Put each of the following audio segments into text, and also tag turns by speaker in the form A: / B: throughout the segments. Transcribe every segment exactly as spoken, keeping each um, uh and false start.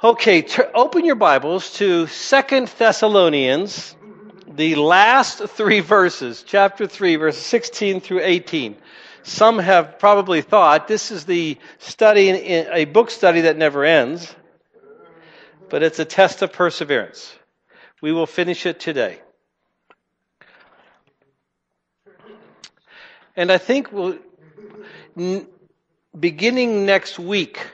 A: Okay, t- open your Bibles to Second Thessalonians, the last three verses, chapter three, verses sixteen through eighteen. Some have probably thought this is the study, a book study that never ends, but it's a test of perseverance. We will finish it today. And I think we'll, n- beginning next week,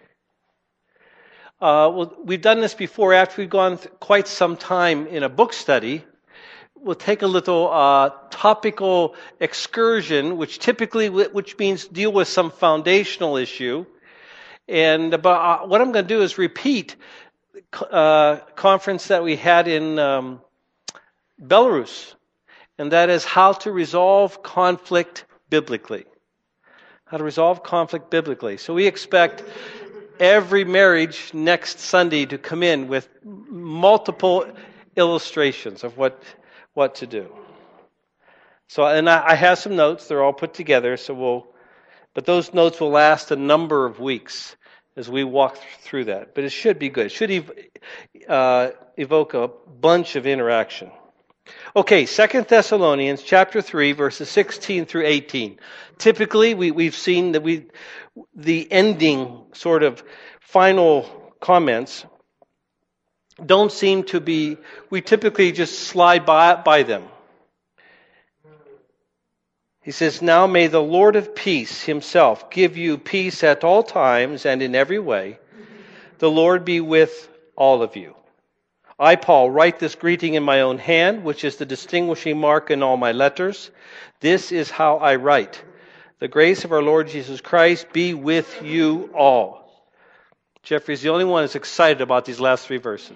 A: Uh, well, we've done this before. After we've gone th- quite some time in a book study, we'll take a little uh, topical excursion, which typically, which means deal with some foundational issue. And about, uh, what I'm going to do is repeat uh, conference that we had in um, Belarus, and that is how to resolve conflict biblically. How to resolve conflict biblically. So we expect every marriage next Sunday to come in with multiple illustrations of what what to do. So, and I, I have some notes; they're all put together. So we'll, but those notes will last a number of weeks as we walk through that. But it should be good. It should ev- uh, evoke a bunch of interaction. Okay, Second Thessalonians chapter three, verses sixteen through eighteen. Typically, we, we've seen that we, the ending sort of final comments don't seem to be, we typically just slide by, by them. He says, "Now may the Lord of peace himself give you peace at all times and in every way. The Lord be with all of you. I, Paul, write this greeting in my own hand, which is the distinguishing mark in all my letters. This is how I write. The grace of our Lord Jesus Christ be with you all." Jeffrey's the only one that's excited about these last three verses.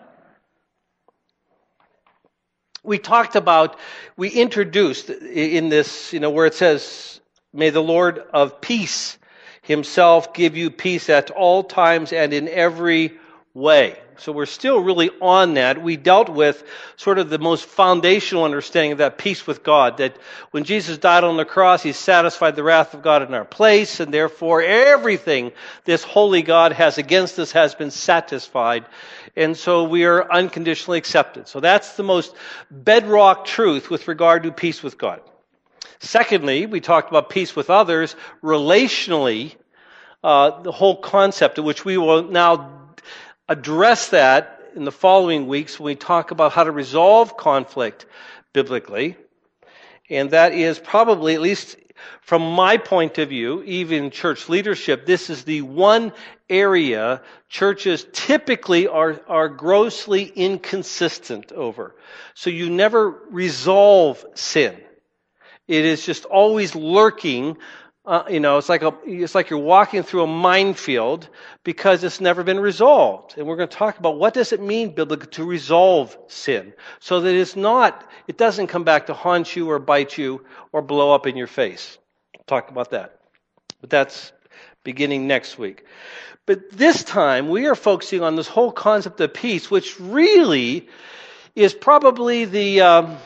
A: We talked about, we introduced in this, you know, where it says, "May the Lord of peace himself give you peace at all times and in every way." So we're still really on that. We dealt with sort of the most foundational understanding of that peace with God, that when Jesus died on the cross, he satisfied the wrath of God in our place, and therefore everything this holy God has against us has been satisfied, and so we are unconditionally accepted. So that's the most bedrock truth with regard to peace with God. Secondly, we talked about peace with others relationally, uh, the whole concept of which we will now address that in the following weeks when we talk about how to resolve conflict biblically. And that is probably, at least from my point of view, even church leadership, this is the one area churches typically are, are grossly inconsistent over. So you never resolve sin. It is just always lurking. Uh, you know, it's like a, it's like you're walking through a minefield because it's never been resolved. And we're going to talk about what does it mean biblically to resolve sin, so that it's not, it doesn't come back to haunt you or bite you or blow up in your face. We'll talk about that. But that's beginning next week. But this time we are focusing on this whole concept of peace, which really is probably the um,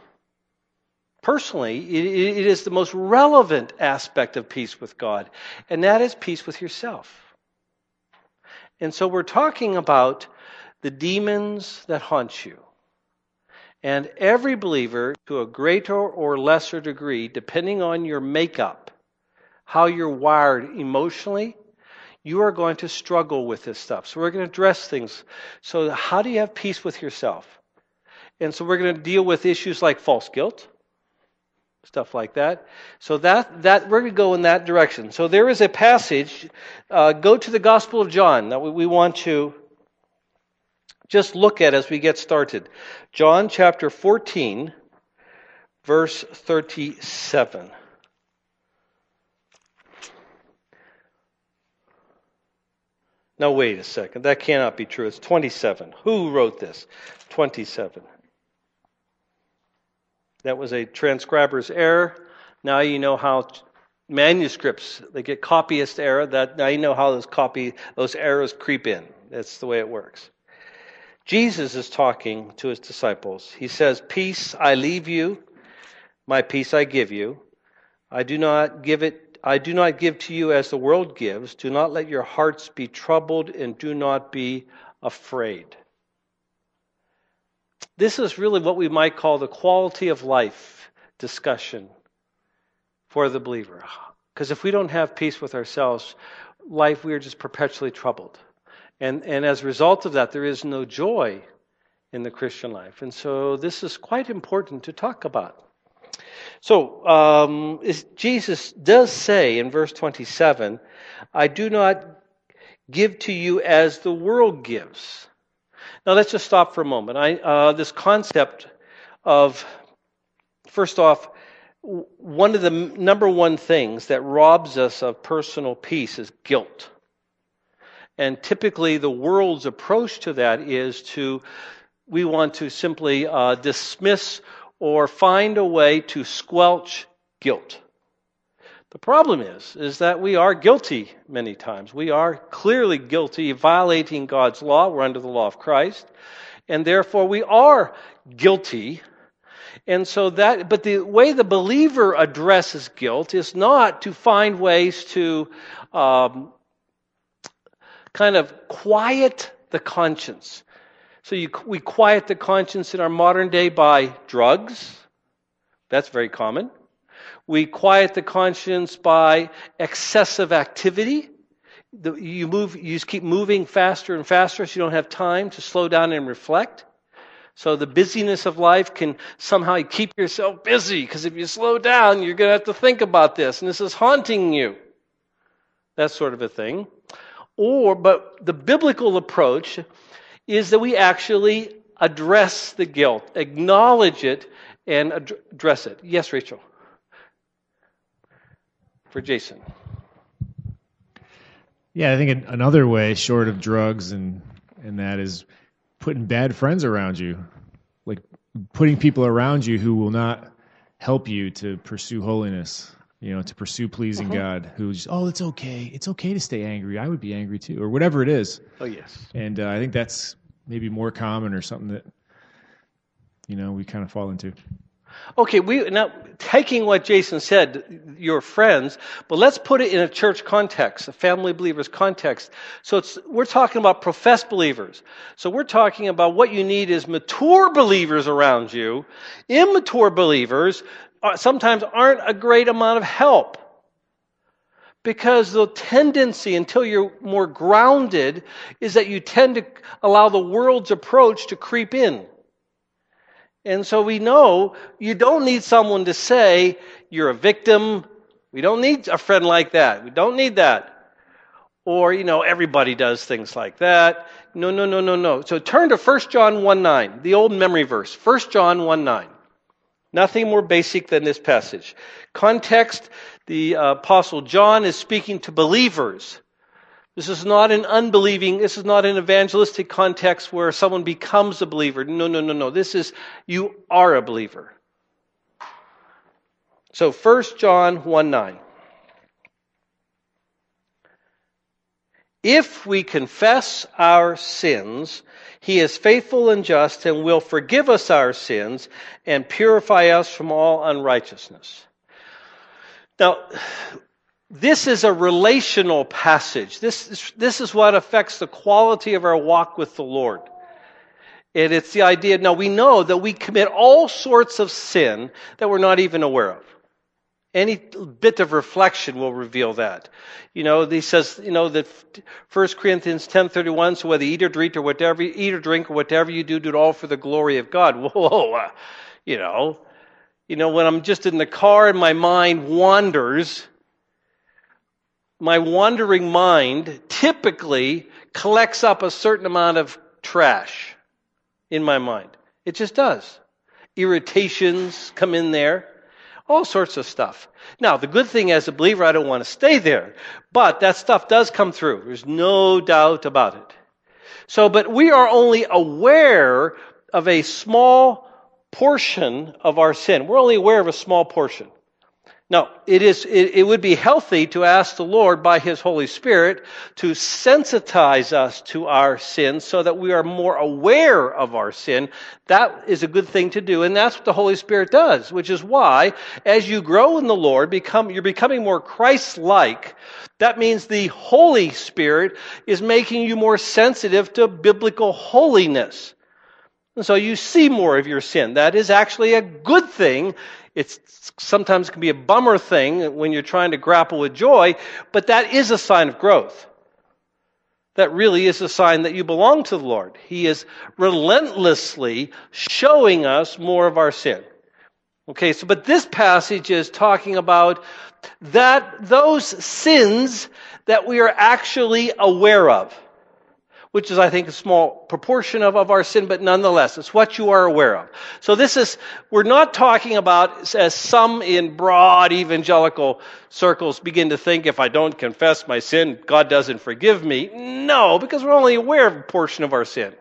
A: Personally, it is the most relevant aspect of peace with God, and that is peace with yourself. And so we're talking about the demons that haunt you. And every believer, to a greater or lesser degree, depending on your makeup, how you're wired emotionally, you are going to struggle with this stuff. So we're going to address things. So how do you have peace with yourself? And so we're going to deal with issues like false guilt, stuff like that. So that that we're going to go in that direction. So there is a passage. Uh, go to the Gospel of John that we, we want to just look at as we get started. John chapter fourteen, verse thirty-seven. Now wait a second. That cannot be true. It's twenty-seven. Who wrote this? twenty-seven. That was a transcriber's error. Now you know how manuscripts, they get copyist error. That now you know how those copy those errors creep in. That's the way it works. Jesus is talking to his disciples. He says, "Peace I leave you, my peace I give you. I do not give it I do not give to you as the world gives. Do not let your hearts be troubled, and do not be afraid. This is really what we might call the quality of life discussion for the believer. Because if we don't have peace with ourselves, life, we are just perpetually troubled. And, and as a result of that, there is no joy in the Christian life. And so this is quite important to talk about. So um, is, Jesus does say in verse twenty-seven, I do not give to you as the world gives. Now let's just stop for a moment. I, uh, this concept of, first off, one of the number one things that robs us of personal peace is guilt. And typically the world's approach to that is to, we want to simply uh, dismiss or find a way to squelch guilt. The problem is, is that we are guilty many times. We are clearly guilty of violating God's law. We're under the law of Christ. And therefore we are guilty. And so that, but the way the believer addresses guilt is not to find ways to um, kind of quiet the conscience. So you, we quiet the conscience in our modern day by drugs. That's very common. We quiet the conscience by excessive activity. The, you move, you just keep moving faster and faster, so you don't have time to slow down and reflect. So the busyness of life can somehow keep yourself busy, because if you slow down, you're going to have to think about this, and this is haunting you. That sort of a thing. Or, but the biblical approach is that we actually address the guilt, acknowledge it, and address it. Yes, Rachel? For Jason.
B: Yeah, I think another way, short of drugs and, and that, is putting bad friends around you. Like putting people around you who will not help you to pursue holiness, you know, to pursue pleasing uh-huh. God, who's, oh, it's okay. It's okay to stay angry. I would be angry too, or whatever it is.
A: Oh, yes.
B: And uh, I think that's maybe more common, or something that, you know, we kind of fall into.
A: Okay, we now taking what Jason said, your friends, but let's put it in a church context, a family believers context. So it's, we're talking about professed believers. So we're talking about what you need is mature believers around you. Immature believers are, sometimes aren't a great amount of help. Because the tendency, until you're more grounded, is that you tend to allow the world's approach to creep in. And so we know you don't need someone to say you're a victim. We don't need a friend like that. We don't need that. Or, you know, everybody does things like that. No, no, no, no, no. So turn to First John one nine, the old memory verse. First John one nine. Nothing more basic than this passage. Context, the uh, Apostle John is speaking to believers. This is not an unbelieving, this is not an evangelistic context where someone becomes a believer. No, no, no, no. This is, you are a believer. So First John one nine. If we confess our sins, He is faithful and just and will forgive us our sins and purify us from all unrighteousness. Now, this is a relational passage. This is, this is what affects the quality of our walk with the Lord. And it's the idea, now we know that we commit all sorts of sin that we're not even aware of. Any bit of reflection will reveal that. You know, he says, you know, that First Corinthians ten thirty-one, so whether you eat or drink or whatever, eat or drink or whatever you do, do it all for the glory of God. Whoa, uh, you know, you know, when I'm just in the car and my mind wanders, my wandering mind typically collects up a certain amount of trash in my mind. It just does. Irritations come in there. All sorts of stuff. Now, the good thing as a believer, I don't want to stay there. But that stuff does come through. There's no doubt about it. So, but we are only aware of a small portion of our sin. We're only aware of a small portion. No, it is. It, it would be healthy to ask the Lord by His Holy Spirit to sensitize us to our sin so that we are more aware of our sin. That is a good thing to do, and that's what the Holy Spirit does, which is why, as you grow in the Lord, become you're becoming more Christ-like. That means the Holy Spirit is making you more sensitive to biblical holiness. And so you see more of your sin. That is actually a good thing. It's sometimes can be a bummer thing when you're trying to grapple with joy, but that is a sign of growth. That really is a sign that you belong to the Lord. He is relentlessly showing us more of our sin. Okay, so but this passage is talking about that those sins that we are actually aware of, which is, I think, a small proportion of, of our sin, but nonetheless, it's what you are aware of. So this is, we're not talking about, as some in broad evangelical circles begin to think, if I don't confess my sin, God doesn't forgive me. No, because we're only aware of a portion of our sin.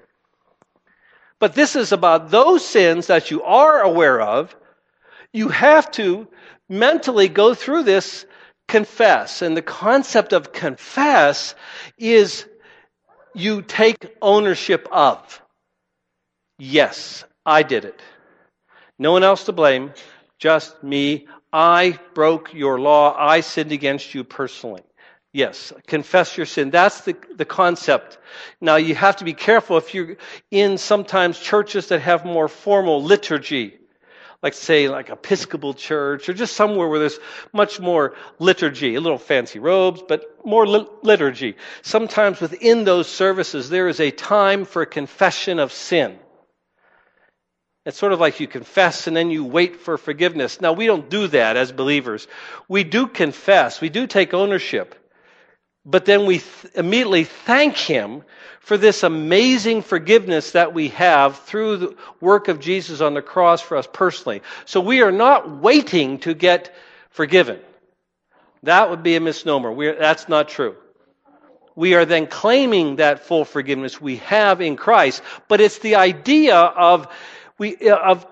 A: But this is about those sins that you are aware of. You have to mentally go through this confess. And the concept of confess is you take ownership of. Yes, I did it. No one else to blame, just me. I broke your law. I sinned against you personally. Yes, confess your sin. That's the, the concept. Now, you have to be careful if you're in sometimes churches that have more formal liturgy, like say like Episcopal church or just somewhere where there's much more liturgy, a little fancy robes, but more li- liturgy. Sometimes within those services there is a time for a confession of sin. It's sort of like you confess and then you wait for forgiveness. Now, we don't do that as believers. We do confess. We do take ownership. But then we th- immediately thank Him for this amazing forgiveness that we have through the work of Jesus on the cross for us personally. So we are not waiting to get forgiven. That would be a misnomer. We're, that's not true. We are then claiming that full forgiveness we have in Christ, but it's the idea of we of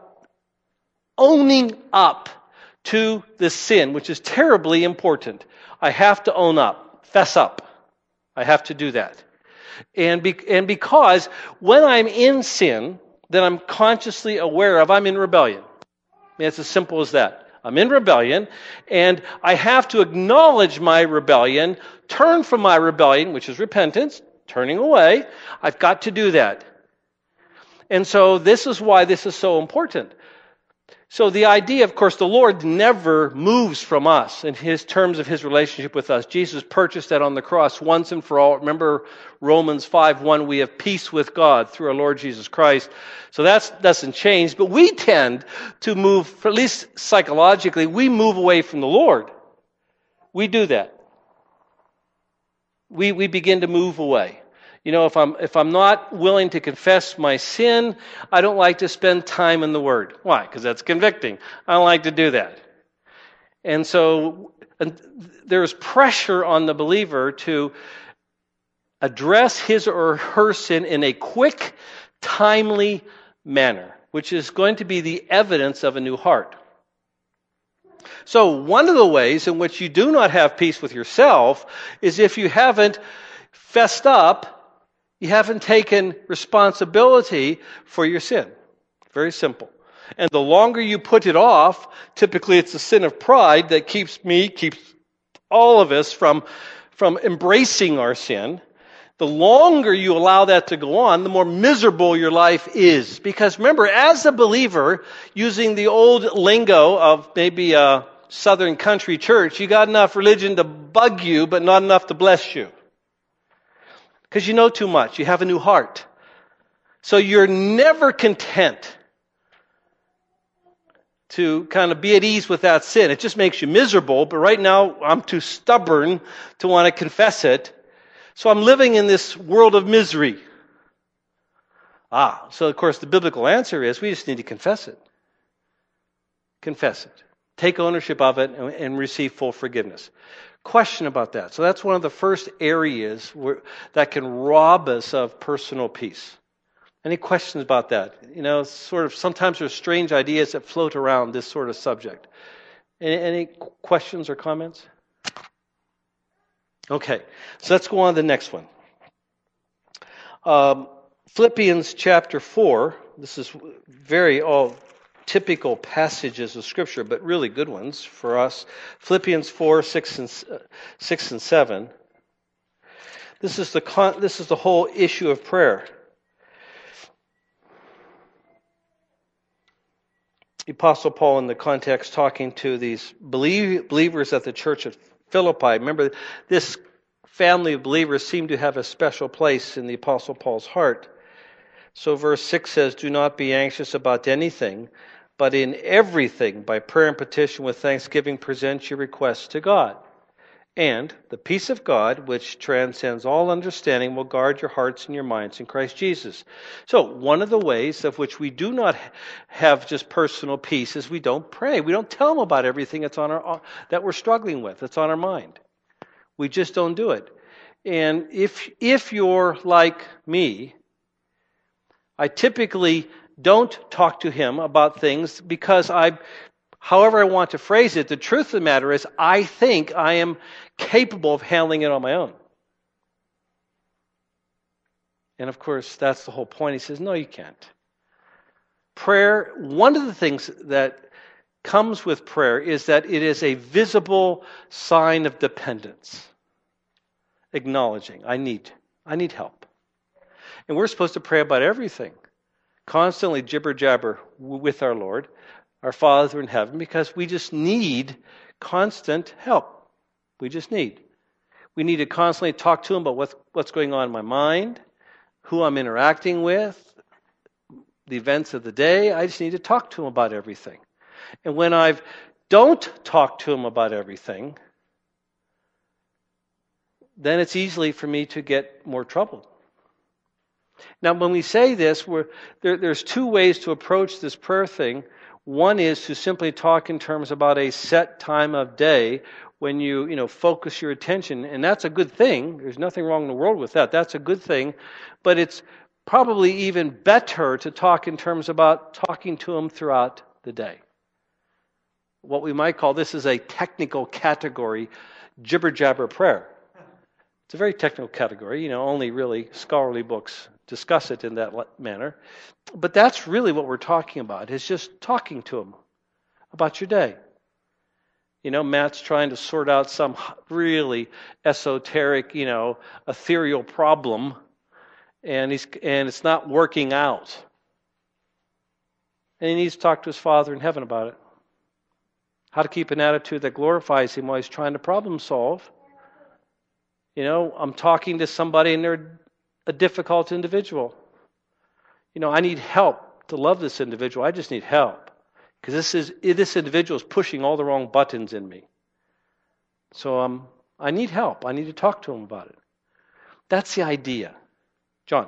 A: owning up to the sin, which is terribly important. I have to own up, fess up. I have to do that. And, be, and because when I'm in sin, that I'm consciously aware of, I'm in rebellion. I mean, it's as simple as that. I'm in rebellion, and I have to acknowledge my rebellion, turn from my rebellion, which is repentance, turning away. I've got to do that. And so this is why this is so important. So the idea, of course, the Lord never moves from us in His terms of His relationship with us. Jesus purchased that on the cross once and for all. Remember Romans five one, we have peace with God through our Lord Jesus Christ. So that doesn't change. But we tend to move, at least psychologically, we move away from the Lord. We do that. We we begin to move away. You know, if I'm if I'm not willing to confess my sin, I don't like to spend time in the Word. Why? Because that's convicting. I don't like to do that. And so and there's pressure on the believer to address his or her sin in a quick, timely manner, which is going to be the evidence of a new heart. So one of the ways in which you do not have peace with yourself is if you haven't fessed up, you haven't taken responsibility for your sin. Very simple. And the longer you put it off, typically it's the sin of pride that keeps me, keeps all of us from, from embracing our sin. The longer you allow that to go on, the more miserable your life is. Because remember, as a believer, using the old lingo of maybe a southern country church, you got enough religion to bug you, but not enough to bless you. Because you know too much. You have a new heart. So you're never content to kind of be at ease with that sin. It just makes you miserable, but right now I'm too stubborn to want to confess it. So I'm living in this world of misery. Ah, so of course the biblical answer is we just need to confess it. Confess it. Take ownership of it and, and receive full forgiveness. Question about that. So that's one of the first areas where, that can rob us of personal peace. Any questions about that? You know, sort of sometimes there's strange ideas that float around this sort of subject. Any, any questions or comments? Okay, so let's go on to the next one. Um, Philippians chapter four. This is very all typical passages of Scripture, but really good ones for us. Philippians four, six and uh, six and seven. This is the con- this is the whole issue of prayer. The Apostle Paul, in the context, talking to these believe, believers at the church of Philippi. Remember, this family of believers seemed to have a special place in the Apostle Paul's heart. So verse six says, "Do not be anxious about anything, but in everything, by prayer and petition with thanksgiving, present your requests to God. And the peace of God, which transcends all understanding, will guard your hearts and your minds in Christ Jesus." So one of the ways of which we do not have just personal peace is we don't pray. We don't tell them about everything that's on our, that we're struggling with, that's on our mind. We just don't do it. And if if you're like me, I typically don't talk to him about things because I, however I want to phrase it, the truth of the matter is I think I am capable of handling it on my own. And of course, that's the whole point. He says, no, you can't. Prayer, one of the things that comes with prayer is that it is a visible sign of dependence. Acknowledging, I need, I need help. And we're supposed to pray about everything. Constantly jibber-jabber with our Lord, our Father in heaven, because we just need constant help. We just need. We need to constantly talk to Him about what's, what's going on in my mind, who I'm interacting with, the events of the day. I just need to talk to Him about everything. And when I don't talk to Him about everything, then it's easy for me to get more troubled. Now, when we say this, we're, there, there's two ways to approach this prayer thing. One is to simply talk in terms about a set time of day when you, you know, focus your attention, and that's a good thing. There's nothing wrong in the world with that. That's a good thing. But it's probably even better to talk in terms about talking to Him throughout the day. What we might call, this is a technical category, jibber-jabber prayer. It's a very technical category. You know, only really scholarly books discuss it in that manner. But that's really what we're talking about, is just talking to Him about your day. You know, Matt's trying to sort out some really esoteric, you know, ethereal problem, and he's and it's not working out. And he needs to talk to his Father in heaven about it. How to keep an attitude that glorifies Him while he's trying to problem solve. You know, I'm talking to somebody and they're a difficult individual. You know, I need help to love this individual. I just need help. Because this is this individual is pushing all the wrong buttons in me. So um, I need help. I need to talk to him about it. That's the idea. John.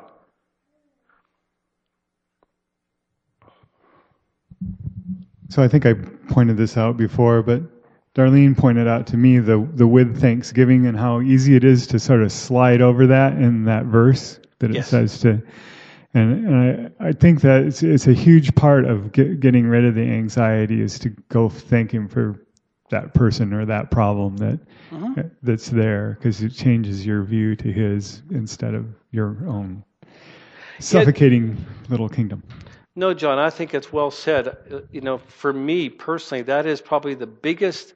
C: So I think I pointed this out before, but Darlene pointed out to me the the with thanksgiving and how easy it is to sort of slide over that in that verse that it
A: Yes.
C: says to, and, and I, I think that it's, it's a huge part of get, getting rid of the anxiety is to go thank Him for that person or that problem that
A: Mm-hmm.
C: that's there, because it changes your view to His instead of your own suffocating little kingdom.
A: No, John, I think it's well said. Uh, You know, for me personally, that is probably the biggest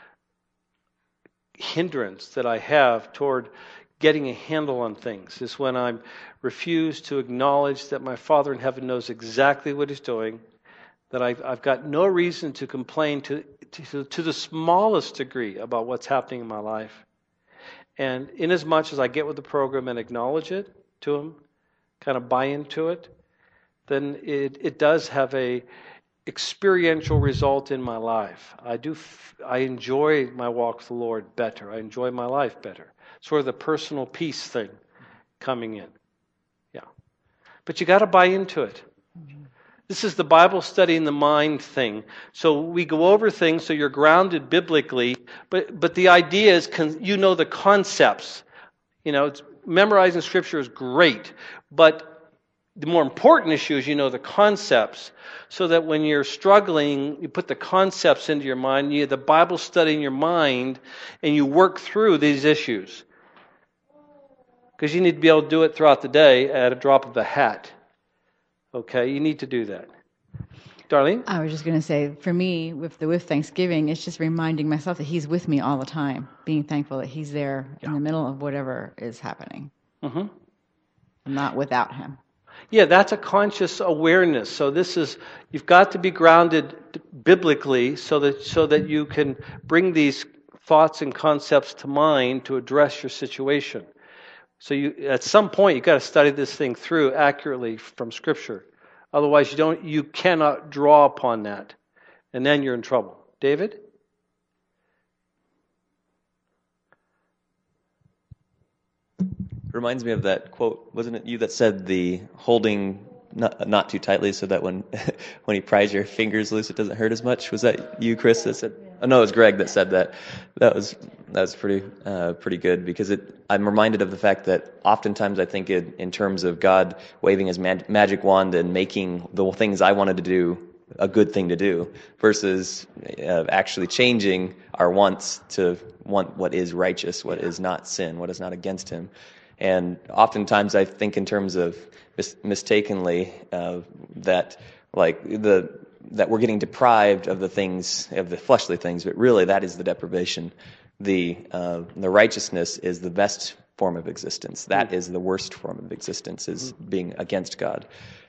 A: hindrance that I have toward getting a handle on things, is when I refuse to acknowledge that my Father in heaven knows exactly what He's doing, that I've, I've got no reason to complain to, to, to the smallest degree about what's happening in my life. And inasmuch as I get with the program and acknowledge it to Him, kind of buy into it, then it, it does have a experiential result in my life. I do. F- I enjoy my walk with the Lord better. I enjoy my life better. Sort of the personal peace thing coming in. Yeah. But you got to buy into it. Mm-hmm. This is the Bible study in the mind thing. So we go over things so you're grounded biblically, but but the idea is con- you know the concepts. You know, it's, memorizing Scripture is great, but the more important issue is you know the concepts, so that when you're struggling, you put the concepts into your mind, you have the Bible study in your mind, and you work through these issues. Because you need to be able to do it throughout the day at a drop of a hat. Okay, you need to do that. Darlene?
D: I was just going to say, for me, with the with Thanksgiving, it's just reminding myself that He's with me all the time, being thankful that He's there yeah. in the middle of whatever is happening. Mm-hmm. I'm not without Him.
A: Yeah, that's a conscious awareness. So this is, you've got to be grounded biblically so that so that you can bring these thoughts and concepts to mind to address your situation. So you, at some point, you've got to study this thing through accurately from Scripture. Otherwise, you don't, you cannot draw upon that, and then you're in trouble. David?
E: Reminds me of that quote. Wasn't it you that said the holding not, not too tightly so that when when he pries your fingers loose, it doesn't hurt as much? Was that you, Chris, that said? Oh no, it was Greg that said that. That was that was pretty uh, pretty good because it. I'm reminded of the fact that oftentimes I think it, in terms of God waving His mag- magic wand and making the things I wanted to do a good thing to do, versus uh, actually changing our wants to want what is righteous, what is not sin, what is not against Him. And oftentimes I think in terms of mis- mistakenly uh, that like the that we're getting deprived of the things, of the fleshly things, but really that is the deprivation. The uh, the righteousness is the best form of existence. That is the worst form of existence, is being against God.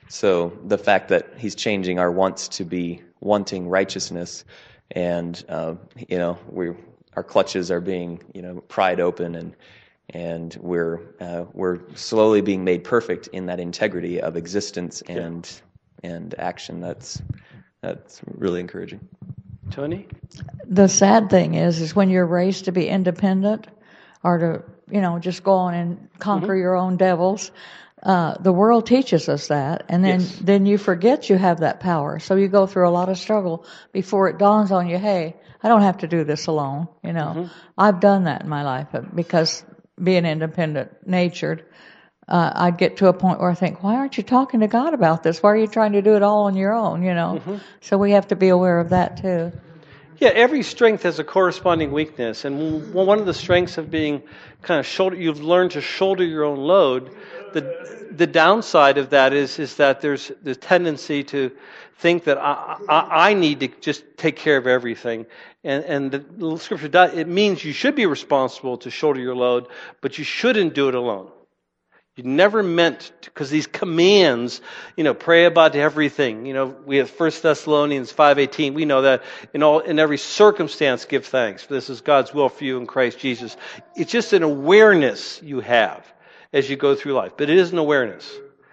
E: So the fact that He's changing our wants to be wanting righteousness, and uh, you know we our clutches are being you know pried open, and and we're uh, we're slowly being made perfect in that integrity of existence and yeah. and action. That's that's really encouraging.
A: Tony?
F: The sad thing is, is when you're raised to be independent, or to you know just go on and conquer mm-hmm. your own devils. Uh, the world teaches us that, and then yes. then you forget you have that power. So you go through a lot of struggle before it dawns on you, hey, I don't have to do this alone. You know, mm-hmm. I've done that in my life because being independent natured, uh, I'd get to a point where I think, why aren't you talking to God about this? Why are you trying to do it all on your own? You know, mm-hmm. so we have to be aware of that too.
A: Yeah, every strength has a corresponding weakness, and one of the strengths of being kind of shoulder, you've learned to shoulder your own load. The the downside of that is is that there's the tendency to think that I, I, I need to just take care of everything, and and the Scripture does, it means you should be responsible to shoulder your load, but you shouldn't do it alone. You never meant, because these commands, you know, pray about everything. You know, we have First Thessalonians five eighteen. We know that in all in every circumstance give thanks, for this is God's will for you in Christ Jesus. It's just an awareness you have as you go through life, but it is an awareness.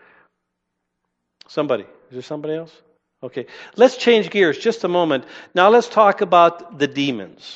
A: Somebody, is there somebody else? Okay, let's change gears just a moment. Now let's talk about the demons.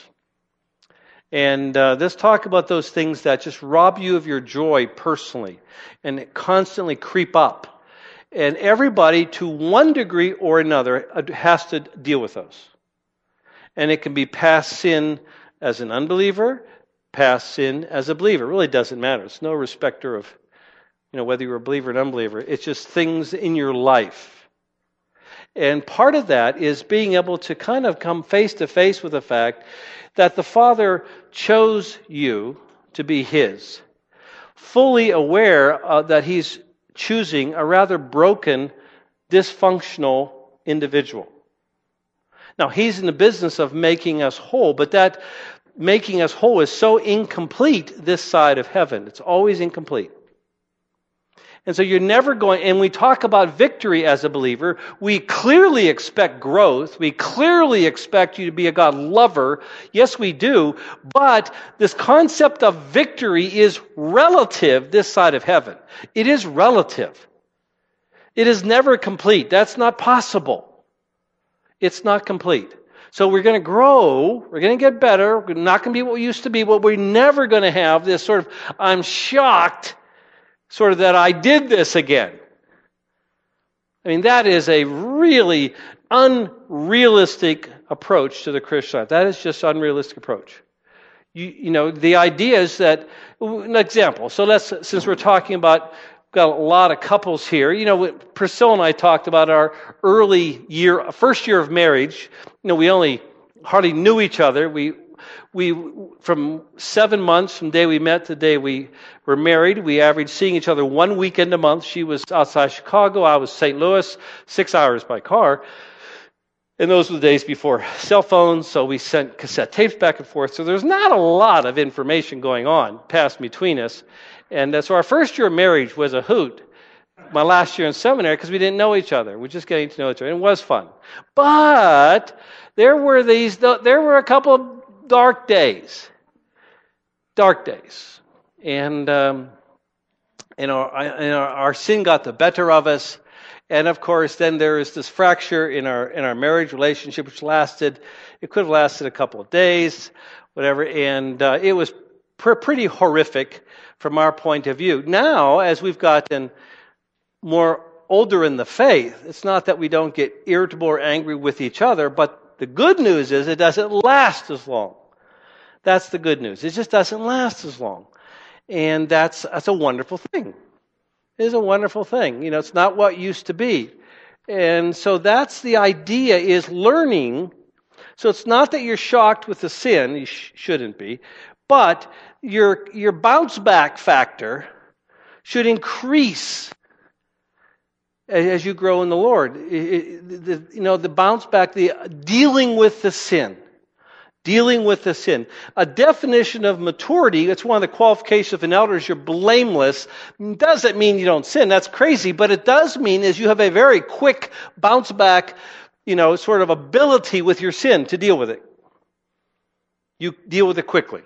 A: And uh, let's talk about those things that just rob you of your joy personally and constantly creep up. And everybody, to one degree or another, has to deal with those. And it can be past sin as an unbeliever, past sin as a believer. It really doesn't matter. It's no respecter of, you know, whether you're a believer or an unbeliever. It's just things in your life. And part of that is being able to kind of come face to face with the fact that the Father chose you to be His, fully aware uh, that He's choosing a rather broken, dysfunctional individual. Now, He's in the business of making us whole, but that making us whole is so incomplete this side of heaven. It's always incomplete. And so you're never going, and we talk about victory as a believer, we clearly expect growth. We clearly expect you to be a God lover. Yes, we do. But this concept of victory is relative this side of heaven. It is relative. It is never complete. That's not possible. It's not complete. So we're going to grow, we're going to get better, we're not going to be what we used to be, but we're never going to have this sort of, I'm shocked, sort of that I did this again. I mean, that is a really unrealistic approach to the Christian life. That is just an unrealistic approach. You, you know, the idea is that, an example, so let's, since we're talking about got a lot of couples here. You know, Priscilla and I talked about our early year, first year of marriage. You know, we only hardly knew each other. We, we, from seven months from the day we met to the day we were married, we averaged seeing each other one weekend a month. She was outside Chicago. I was Saint Louis, six hours by car. And those were the days before cell phones, so we sent cassette tapes back and forth. So there's not a lot of information going on past between us. And uh, so our first year of marriage was a hoot. My last year in seminary, because we didn't know each other. We're just getting to know each other. And it was fun. But there were these, there were a couple of dark days. Dark days. And, um, and, our, and our, our sin got the better of us. And of course, then there is this fracture in our in our marriage relationship, which lasted, it could have lasted a couple of days, whatever. And uh, it was pr- pretty horrific from our point of view. Now, as we've gotten more older in the faith, it's not that we don't get irritable or angry with each other, but the good news is it doesn't last as long. That's the good news. It just doesn't last as long. And that's that's a wonderful thing. It is a wonderful thing. You know, it's not what used to be. And so that's the idea, is learning. So it's not that you're shocked with the sin, you sh- shouldn't be, but your your bounce back factor should increase as, as you grow in the Lord. It, it, the, you know, the bounce back, the dealing with the sin. Dealing with the sin. A definition of maturity, it's one of the qualifications of an elder, is you're blameless. Doesn't mean you don't sin. That's crazy. But it does mean is you have a very quick bounce back, you know, sort of ability with your sin to deal with it. You deal with it quickly.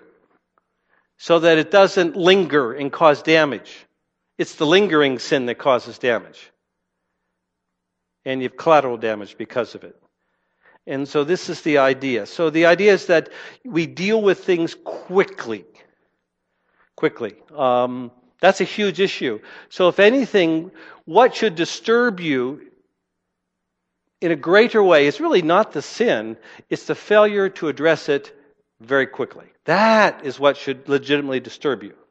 A: So that it doesn't linger and cause damage. It's the lingering sin that causes damage. And you have collateral damage because of it. And so this is the idea. So the idea is that we deal with things quickly. Quickly. Um, that's a huge issue. So if anything, what should disturb you in a greater way is really not the sin, it's the failure to address it very quickly. That is what should legitimately disturb you.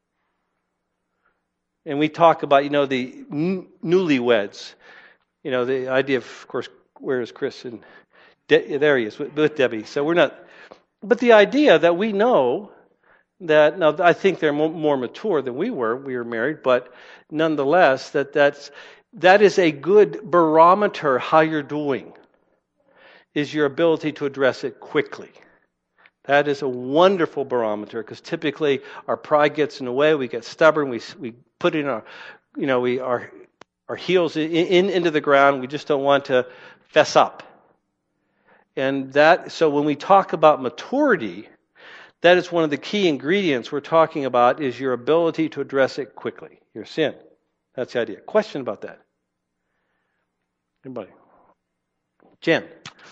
A: And we talk about, you know, the n- newlyweds. You know, the idea of, of course, where is Chris? And De- there he is with, with Debbie. So we're not, but the idea that we know that, now I think they're more, more mature than we were. We were married, but nonetheless, that that's that is a good barometer how you're doing. Is your ability to address it quickly. That is a wonderful barometer, because typically our pride gets in the way. We get stubborn. We we put in our, you know, we our our heels in, in into the ground. We just don't want to fess up. And that, so when we talk about maturity, that is one of the key ingredients we're talking about, is your ability to address it quickly, your sin. That's the idea. Question about that? Anybody? Jen.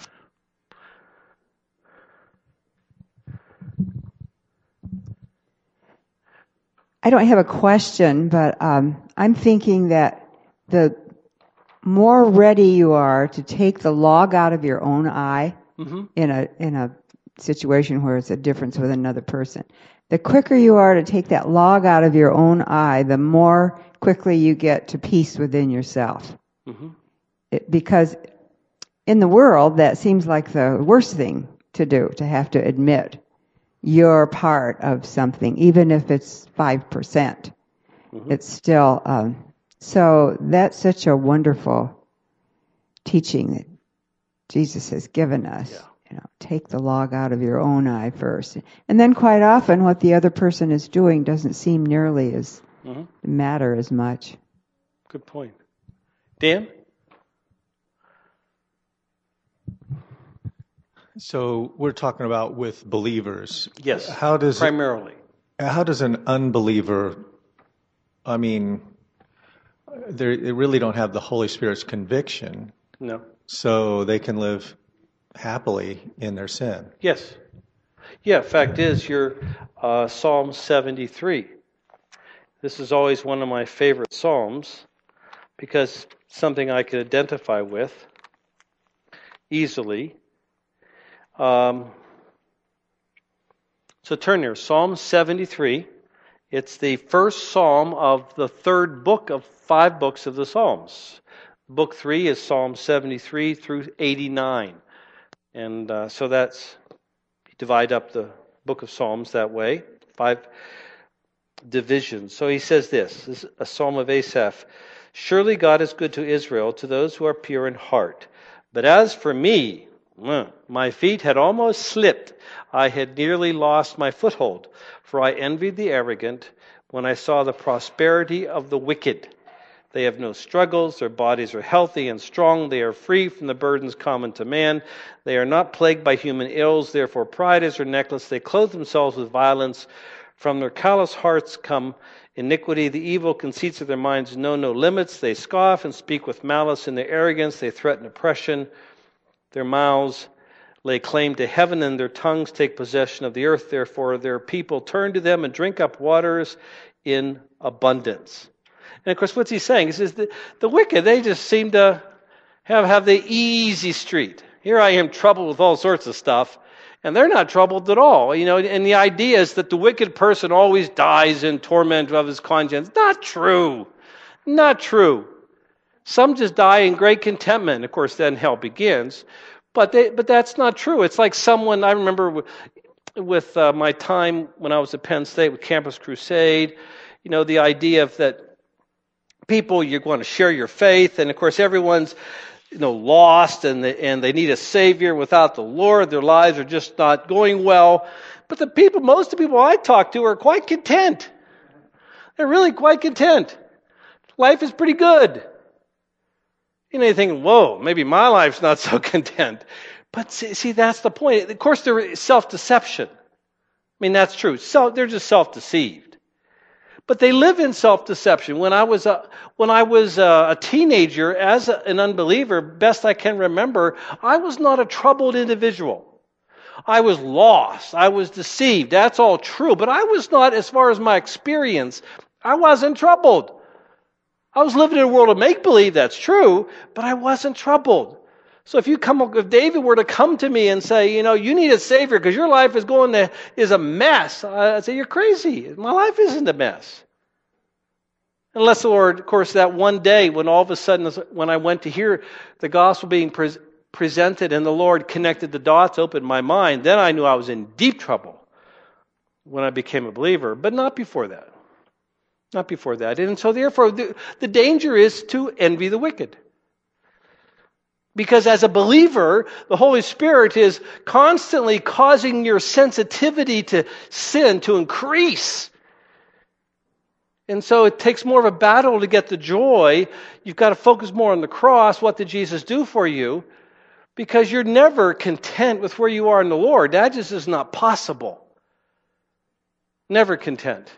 G: I don't have a question, but um, I'm thinking that the more ready you are to take the log out of your own eye mm-hmm. in a in a situation where it's a difference with another person, the quicker you are to take that log out of your own eye, the more quickly you get to peace within yourself. Mm-hmm. It, because in the world, that seems like the worst thing to do, to have to admit you're part of something, even if it's five percent. Mm-hmm. It's still... Um, So that's such a wonderful teaching that Jesus has given us. Yeah. You know, take the log out of your own eye first. And then quite often what the other person is doing doesn't seem nearly as mm-hmm. matter as much.
A: Good point. Dan?
H: So we're talking about with believers.
A: Yes,
H: how does
A: primarily.
H: It, how does an unbeliever, I mean... They really don't have the Holy Spirit's conviction.
A: No.
H: So they can live happily in their sin.
A: Yes. Yeah, fact is, you're uh, Psalm seventy-three. This is always one of my favorite Psalms because something I could identify with easily. Um, so turn there, Psalm seventy-three. It's the first psalm of the third book of five books of the Psalms. Book three is Psalm seventy-three through eighty-nine. And uh, so that's, you divide up the book of Psalms that way, five divisions. So he says this, this is a psalm of Asaph. Surely God is good to Israel, to those who are pure in heart. But as for me, my feet had almost slipped. I had nearly lost my foothold, for I envied the arrogant when I saw the prosperity of the wicked. They have no struggles, their bodies are healthy and strong, they are free from the burdens common to man. They are not plagued by human ills, therefore pride is their necklace. They clothe themselves with violence. From their callous hearts come iniquity. The evil conceits of their minds know no limits. They scoff and speak with malice in their arrogance. They threaten oppression. Their mouths lay claim to heaven, and their tongues take possession of the earth. Therefore their people turn to them and drink up waters in abundance. And of course, what's he saying? He says the, the wicked, they just seem to have, have the easy street. Here I am troubled with all sorts of stuff, and they're not troubled at all. You know, and the idea is that the wicked person always dies in torment of his conscience. Not true. Not true. Some just die in great contentment. Of course, then hell begins. But they, but that's not true. It's like someone, I remember with, with uh, my time when I was at Penn State with Campus Crusade, you know, the idea of that people, you're going to share your faith, and of course everyone's, you know, lost, and they, and they need a Savior. Without the Lord, their lives are just not going well. But the people, most of the people I talk to are quite content. They're really quite content. Life is pretty good. You know, you think, whoa, maybe my life's not so content. But see, see that's the point. Of course, they're self-deception. I mean, that's true. So they're just self-deceived. But they live in self-deception. When I was a, when I was a, a teenager, as a, an unbeliever, best I can remember, I was not a troubled individual. I was lost. I was deceived. That's all true. But I was not, as far as my experience, I wasn't troubled. I was living in a world of make-believe, that's true, but I wasn't troubled. So if you come, if David were to come to me and say, you know, you need a Savior because your life is going to, is a mess, I'd say, you're crazy. My life isn't a mess. Unless the Lord, of course, that one day when all of a sudden, when I went to hear the gospel being pre- presented and the Lord connected the dots, opened my mind, then I knew I was in deep trouble when I became a believer, but not before that. Not before that. And so therefore, the, the danger is to envy the wicked. Because as a believer, the Holy Spirit is constantly causing your sensitivity to sin to increase. And so it takes more of a battle to get the joy. You've got to focus more on the cross. What did Jesus do for you? Because you're never content with where you are in the Lord. That just is not possible. Never content.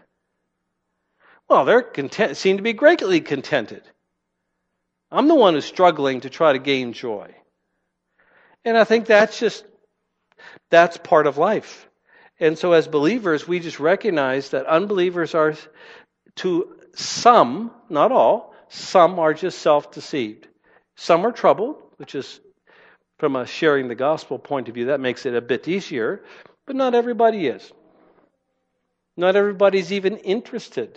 A: Well, they're content, seem to be greatly contented. I'm the one who's struggling to try to gain joy. And I think that's just, that's part of life. And so as believers, we just recognize that unbelievers are, to some, not all, some are just self-deceived. Some are troubled, which is, from a sharing the gospel point of view, that makes it a bit easier. But not everybody is. Not everybody's even interested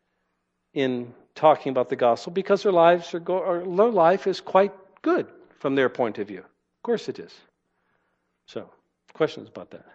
A: in talking about the gospel because their lives are go, or their life is quite good from their point of view. Of course it is. So, questions about that?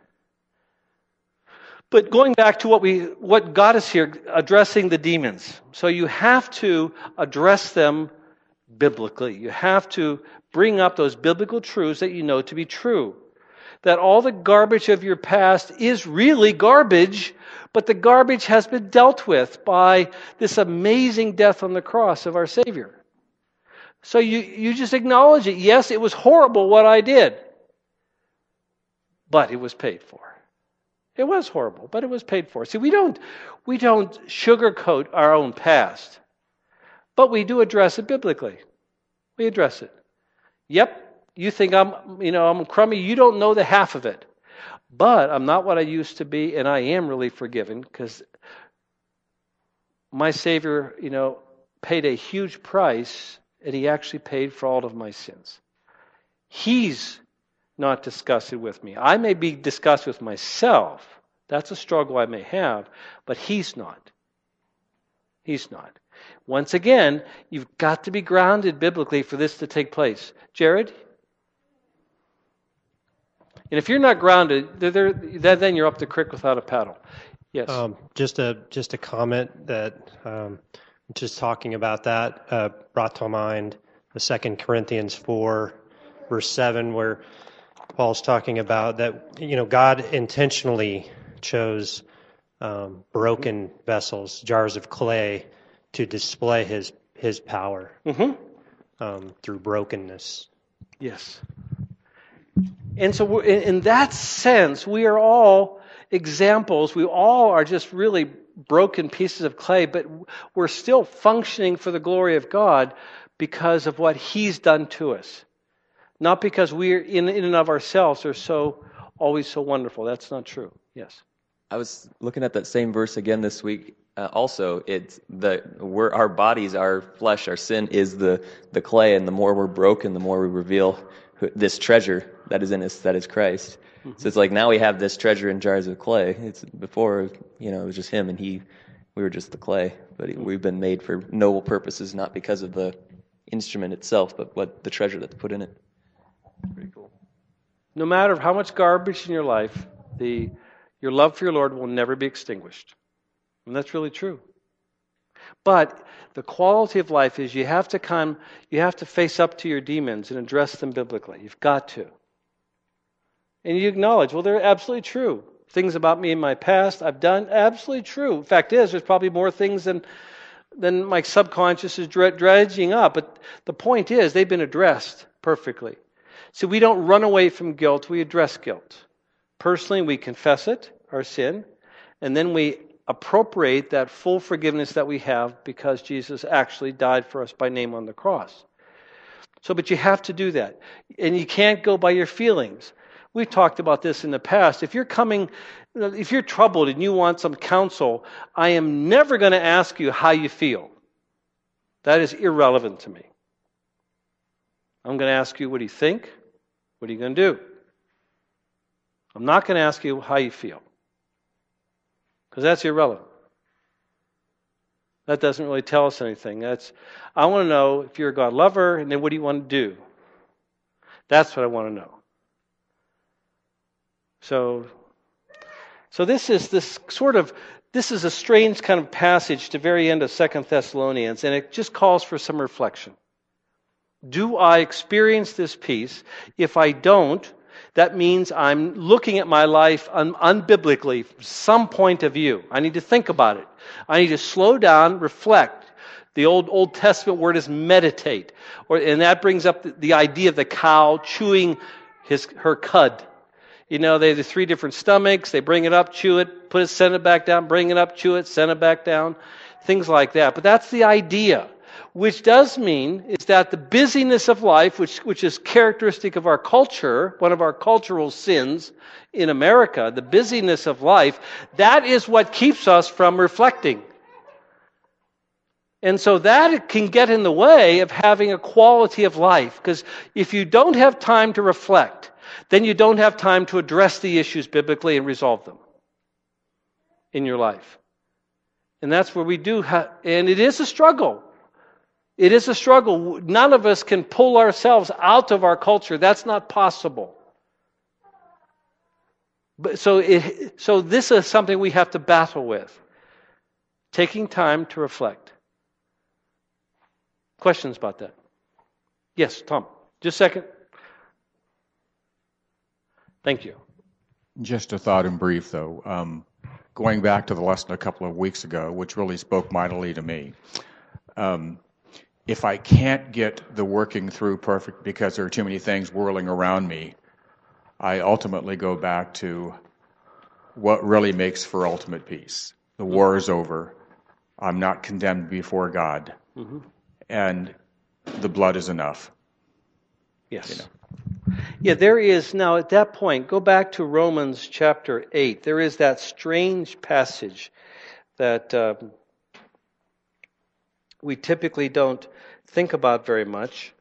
A: But going back to what we what got us here, addressing the demons. So you have to address them biblically. You have to bring up those biblical truths that you know to be true. That all the garbage of your past is really garbage, but the garbage has been dealt with by this amazing death on the cross of our Savior. So you, you just acknowledge it. Yes, it was horrible what I did, but it was paid for. It was horrible, but it was paid for. See, we don't, we don't sugarcoat our own past, but we do address it biblically. We address it. Yep. You think I'm, you know, I'm crummy. You don't know the half of it. But I'm not what I used to be, and I am really forgiven because my Savior, you know, paid a huge price, and He actually paid for all of my sins. He's not disgusted with me. I may be disgusted with myself. That's a struggle I may have, but He's not. He's not. Once again, you've got to be grounded biblically for this to take place. Jared? And if you're not grounded, they're, they're, then you're up the creek without a paddle. Yes.
I: Um, just a just a comment that um, just talking about that uh, brought to mind the Second Corinthians four, verse seven, where Paul's talking about that, you know, God intentionally chose um, broken vessels, jars of clay, to display His His power
A: mm-hmm.
I: um, through brokenness.
A: Yes. And so, we're, in, in that sense, we are all examples. We all are just really broken pieces of clay, but we're still functioning for the glory of God because of what He's done to us. Not because we are in, in and of ourselves are so always so wonderful. That's not true. Yes.
E: I was looking at that same verse again this week. Uh, also, it's the we're our bodies, our flesh, our sin is the the clay, and the more we're broken, the more we reveal this treasure that is in us, that is Christ. Mm-hmm. So it's like now we have this treasure in jars of clay. It's before, you know, it was just Him, and He, we were just the clay. But he, we've been made for noble purposes, not because of the instrument itself, but what the treasure that's put in it. Pretty cool.
A: No matter how much garbage in your life, the your love for your Lord will never be extinguished. And that's really true. But the quality of life is you have to come, you have to face up to your demons and address them biblically. You've got to. And you acknowledge, well, they're absolutely true. Things about me in my past I've done, absolutely true. Fact is, there's probably more things than than my subconscious is dre- dredging up. But the point is, they've been addressed perfectly. So we don't run away from guilt, we address guilt. Personally, we confess it, our sin, and then we appropriate that full forgiveness that we have because Jesus actually died for us by name on the cross. So, but you have to do that. And you can't go by your feelings. We've talked about this in the past. If you're coming, if you're troubled and you want some counsel, I am never going to ask you how you feel. That is irrelevant to me. I'm going to ask you, what do you think? What are you going to do? I'm not going to ask you how you feel. Because that's irrelevant. That doesn't really tell us anything. That's I want to know if you're a God lover, and then what do you want to do? That's what I want to know. So, so this is this sort of this is a strange kind of passage to the very end of Second Thessalonians, and it just calls for some reflection. Do I experience this peace? If I don't, that means I'm looking at my life un- unbiblically from some point of view. I need to think about it. I need to slow down, reflect. The old Old Testament word is meditate, or and that brings up the, the idea of the cow chewing his her cud. You know, they have the three different stomachs. They bring it up, chew it, put it, send it back down, bring it up, chew it, send it back down, things like that. But that's the idea. Which does mean is that the busyness of life, which which is characteristic of our culture, one of our cultural sins in America, the busyness of life, that is what keeps us from reflecting. And so that can get in the way of having a quality of life, because if you don't have time to reflect, then you don't have time to address the issues biblically and resolve them in your life. And that's where we do have, and it is a struggle. It is a struggle. None of us can pull ourselves out of our culture. That's not possible. But so, it, so this is something we have to battle with. Taking time to reflect. Questions about that? Yes, Tom. Just a second. Thank you.
J: Just a thought in brief, though. Um, going back to the lesson a couple of weeks ago, which really spoke mightily to me. Um, If I can't get the working through perfect because there are too many things whirling around me, I ultimately go back to what really makes for ultimate peace. The war is over. I'm not condemned before God. Mm-hmm. And the blood is enough.
A: Yes.
J: You know.
A: Yeah, there is, now at that point, go back to Romans chapter eight. There is that strange passage that um, we typically don't think about very much.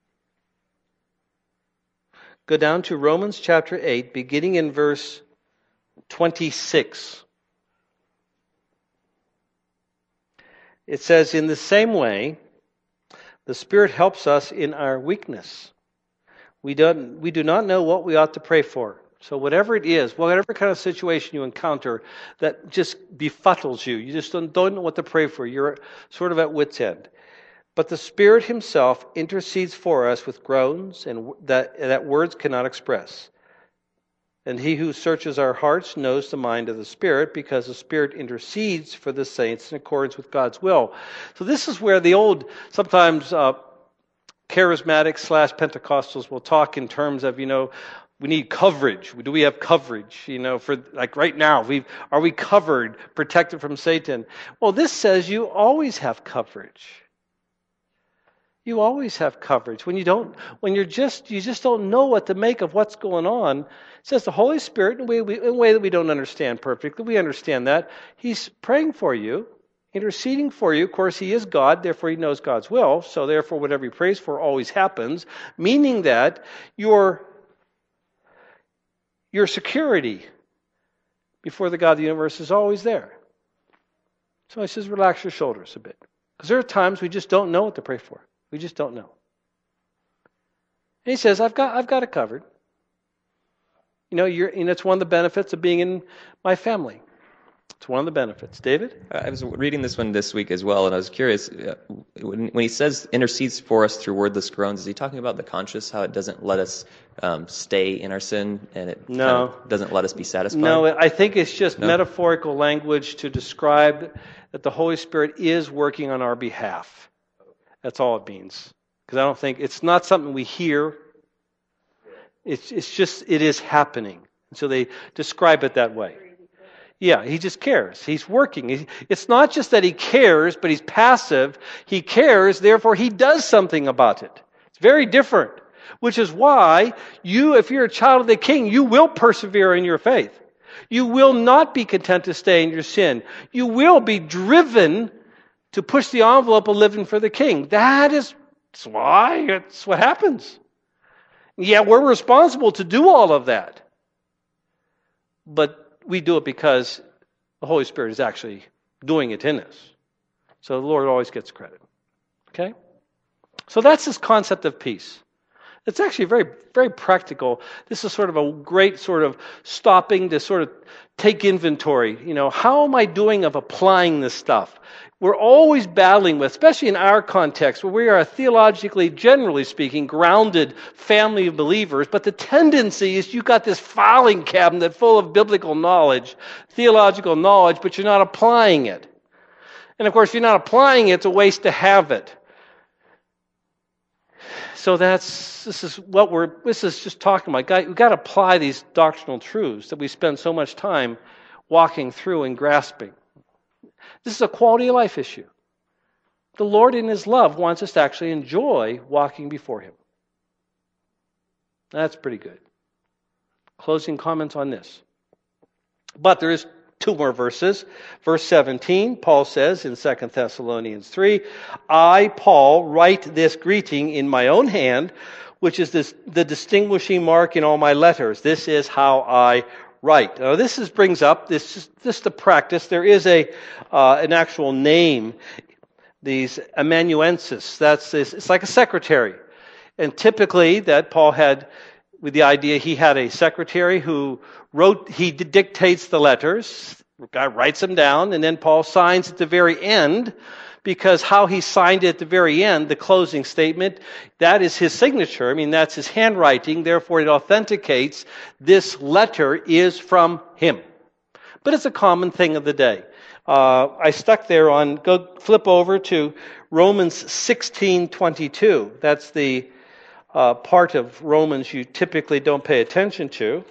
A: Go down to Romans chapter eight, beginning in verse twenty-six. It says, in the same way, the Spirit helps us in our weakness. We don't, we do not know what we ought to pray for. So whatever it is, whatever kind of situation you encounter that just befuddles you, you just don't, don't know what to pray for, you're sort of at wit's end. But the Spirit Himself intercedes for us with groans and that, that words cannot express. And He who searches our hearts knows the mind of the Spirit, because the Spirit intercedes for the saints in accordance with God's will. So this is where the old, sometimes uh, charismatic slash Pentecostals will talk in terms of, you know, we need coverage. Do we have coverage? You know, for like right now, we are we covered, protected from Satan? Well, this says you always have coverage. You always have coverage. When you don't, when you're just, you just don't know what to make of what's going on. It says the Holy Spirit, in a way, we, in a way that we don't understand perfectly, we understand that. He's praying for you, interceding for you. Of course, He is God, therefore He knows God's will. So therefore, whatever He prays for always happens, meaning that your, your security before the God of the universe is always there. So He says, relax your shoulders a bit. Because there are times we just don't know what to pray for. We just don't know. And He says, I've got I've got it covered. You know, you're, and it's one of the benefits of being in my family. It's one of the benefits. David?
E: I was reading this one this week as well, and I was curious, uh, when, when he says intercedes for us through wordless groans, is he talking about the conscience, how it doesn't let us um, stay in our sin, and it
A: no.
E: kind of doesn't let us be satisfied?
A: No, I think it's just
E: no?
A: metaphorical language to describe that the Holy Spirit is working on our behalf. That's all it means. Because I don't think, it's not something we hear. It's, it's just, it is happening. So they describe it that way. Yeah, He just cares. He's working. It's not just that He cares, but He's passive. He cares, therefore He does something about it. It's very different. Which is why you, if you're a child of the King, you will persevere in your faith. You will not be content to stay in your sin. You will be driven to push the envelope of living for the King. That is that's why. It's what happens. Yeah, we're responsible to do all of that. But we do it because the Holy Spirit is actually doing it in us. So the Lord always gets credit. Okay? So that's this concept of peace. It's actually very, very practical. This is sort of a great sort of stopping to sort of take inventory. You know, how am I doing of applying this stuff? We're always battling with, especially in our context, where we are a theologically, generally speaking, grounded family of believers, but the tendency is you've got this filing cabinet full of biblical knowledge, theological knowledge, but you're not applying it. And of course, if you're not applying it, it's a waste to have it. So that's, this is what we're, this is just talking about. We've got to apply these doctrinal truths that we spend so much time walking through and grasping. This is a quality of life issue. The Lord in His love wants us to actually enjoy walking before Him. That's pretty good. Closing comments on this. But there is two more verses. Verse seventeen, Paul says in Second Thessalonians three, I, Paul, write this greeting in my own hand, which is this, the distinguishing mark in all my letters. This is how I write. Now this is, brings up, this is just the practice. There is a uh, an actual name, these amanuensis. That's this, it's like a secretary. And typically that Paul had with the idea he had a secretary who wrote, he dictates the letters, guy writes them down, and then Paul signs at the very end, because how he signed it at the very end, the closing statement, that is his signature. I mean, that's his handwriting, therefore it authenticates this letter is from him. But it's a common thing of the day. Uh, I stuck there on, go flip over to Romans sixteen twenty-two. That's the uh, part of Romans you typically don't pay attention to.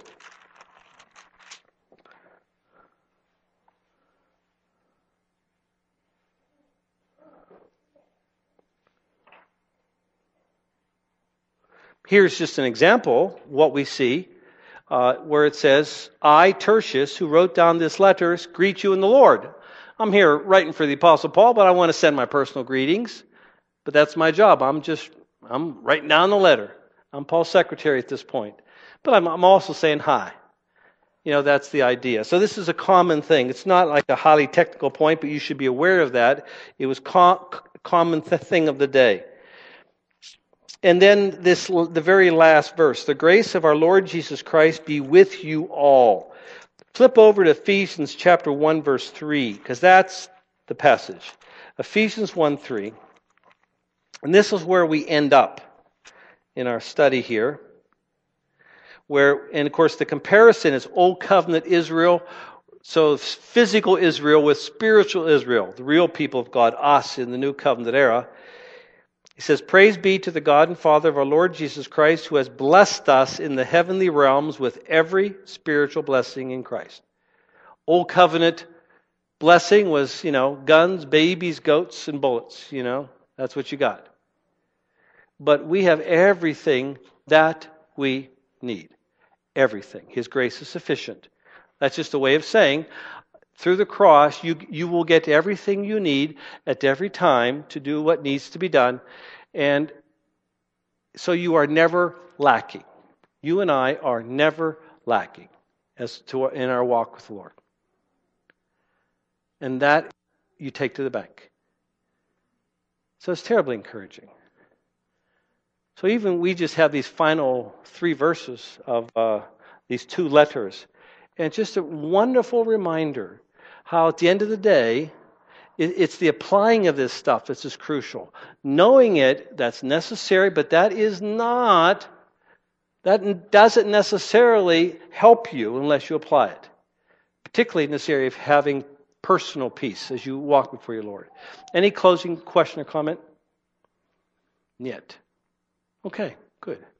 A: Here's just an example, what we see, uh, where it says, I, Tertius, who wrote down this letter, greet you in the Lord. I'm here writing for the Apostle Paul, but I want to send my personal greetings. But that's my job. I'm just, I'm writing down the letter. I'm Paul's secretary at this point. But I'm, I'm also saying hi. You know, that's the idea. So this is a common thing. It's not like a highly technical point, but you should be aware of that. It was com- common th- thing of the day. And then this, the very last verse, the grace of our Lord Jesus Christ be with you all. Flip over to Ephesians chapter one, verse three, because that's the passage. Ephesians one, three. And this is where we end up in our study here. Where, and of course, the comparison is Old Covenant Israel, so physical Israel with spiritual Israel, the real people of God, us in the New Covenant era. He says, praise be to the God and Father of our Lord Jesus Christ, who has blessed us in the heavenly realms with every spiritual blessing in Christ. Old Covenant blessing was, you know, guns, babies, goats, and bullets, you know. That's what you got. But we have everything that we need. Everything. His grace is sufficient. That's just a way of saying, through the cross, you you will get everything you need at every time to do what needs to be done. And so you are never lacking. You and I are never lacking as to in our walk with the Lord. And that you take to the bank. So it's terribly encouraging. So even we just have these final three verses of uh, these two letters. And it's just a wonderful reminder how at the end of the day, it, it's the applying of this stuff that's just crucial. Knowing it, that's necessary, but that is not, that doesn't necessarily help you unless you apply it. Particularly in this area of having personal peace as you walk before your Lord. Any closing question or comment? Yet. Okay, good.